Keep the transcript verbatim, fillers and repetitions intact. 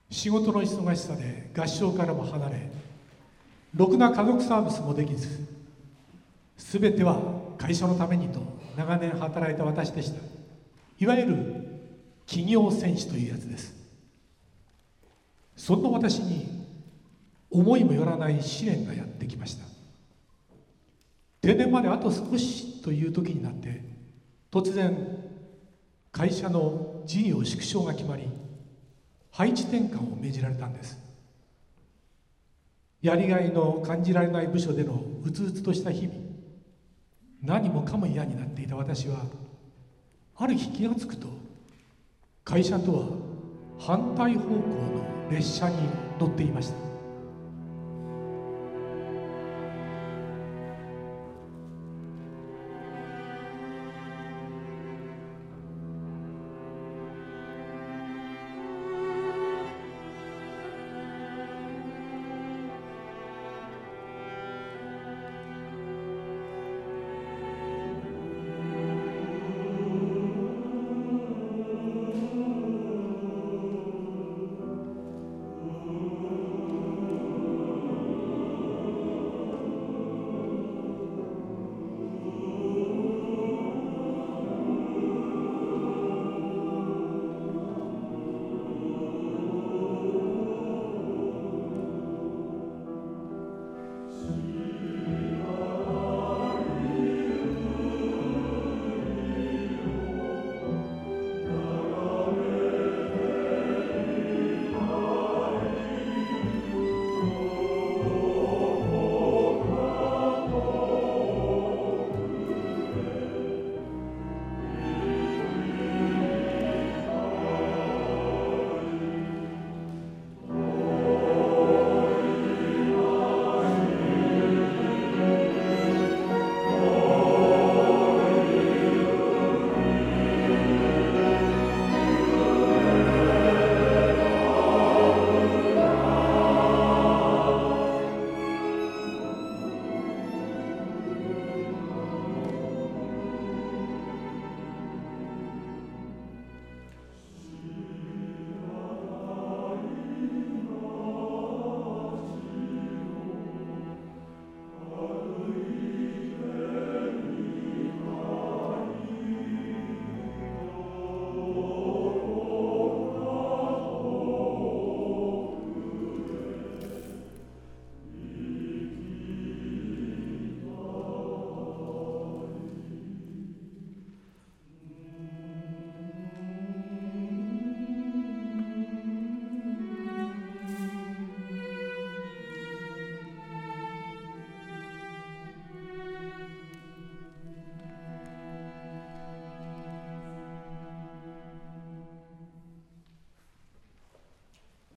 仕事の忙しさで合唱からも離れ、ろくな家族サービスもできず、すべては会社のためにと長年働いた私でした。いわゆる企業戦士というやつです。そんな私に思いもよらない試練がやってきました。定年まであと少しという時になって、突然会社の事業縮小が決まり、配置転換を命じられたんです。やりがいの感じられない部署でのうつうつとした日々、何もかも嫌になっていた私は、ある日気がつくと、会社とは反対方向の列車に乗っていました。